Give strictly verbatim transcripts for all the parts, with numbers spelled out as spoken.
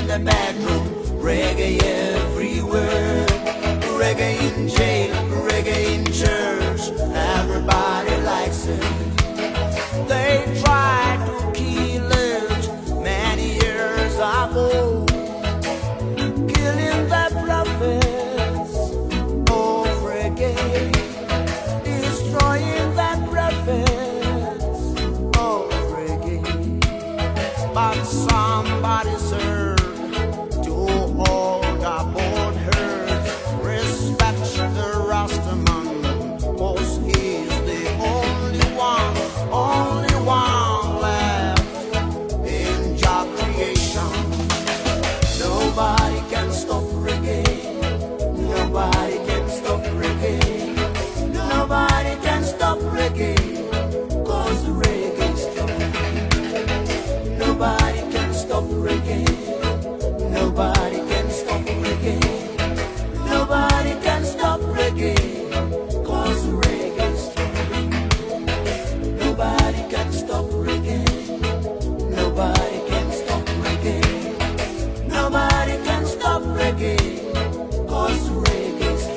in the bedroom, reggae everywhere. Reggae in jail, reggae in church, everybody likes it. They tried to kill it many years ago, killing the prophets of reggae, destroying the prophets of reggae. But somebody served to all the born herds, respect the Rastaman, 'cause he's the only one, only one left in Jah creation. Nobody can stop reggae, nobody can stop reggae, nobody can stop reggae, 'cause reggae's strong. Nobody can stop reggae, nobody can stop reggae, nobody can stop reggae, 'cause reggae's strong. Nobody can stop reggae, nobody can stop reggae, nobody can stop reggae, 'cause reggae's strong.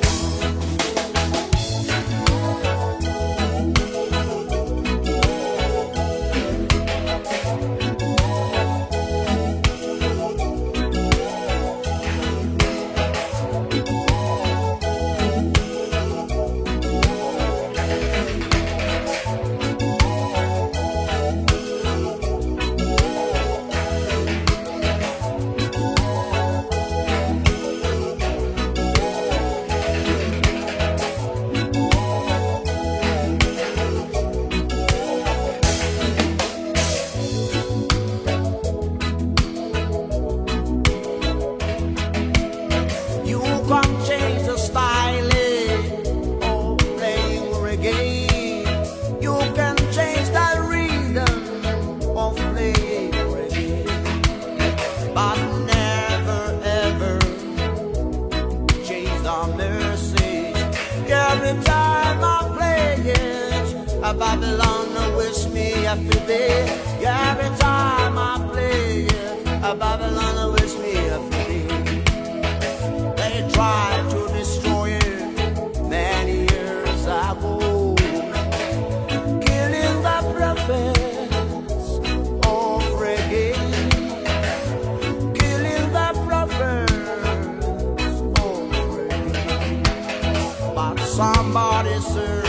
You can change the style of playing reggae. You can change the rhythm of playing reggae, but never ever change the message. Every time I play it, a Babylon wish me every day. Every time I play it, a Babylon wish me every day. They tried to destroy it many years ago, killing the prophets of reggae, killing the prophets of reggae. But somebody said